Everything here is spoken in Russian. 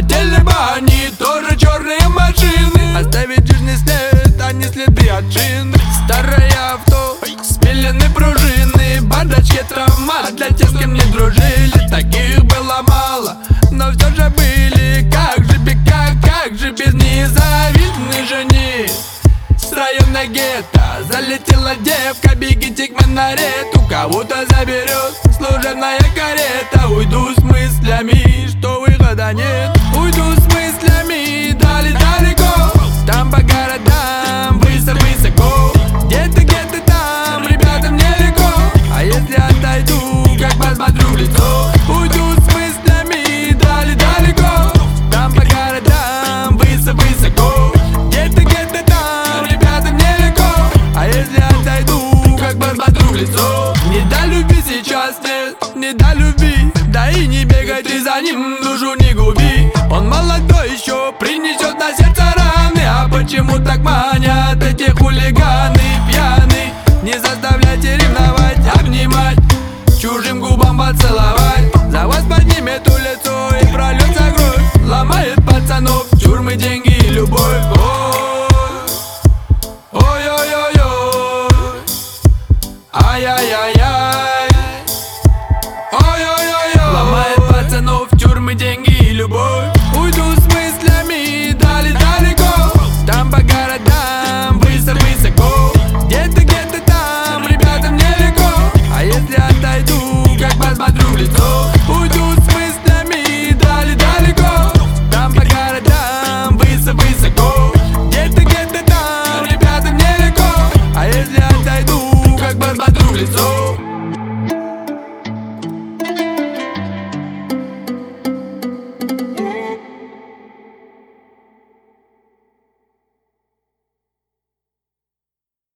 хотели бы они тоже черные машины, оставить жирный след, а не следы от шин. Старое авто, спилены пружины, бардачки травмат для тех, с кем не дружили. Таких было мало, но все же были. Как же без незавидной жени. С района гетто залетела девка, бегите к минарету, кого-то заберет служебная карета. Уйду с мыслями, что выхода нет. Уйду с мыслями далеко, там по городам высоко. Где-то там, ребятам нелегко, а если отойду, как посмотрю в лицо. Уйду с мыслями далеко, там по городам высоко. Где-то там, ребятам нелегко, а если отойду, как посмотрю в лицо. Не до любви сейчас нет, не до любви, да и не бегай ты за ним, душу не губи. Он молодой еще, принесет на сердце раны, а почему так манят эти хулиганы?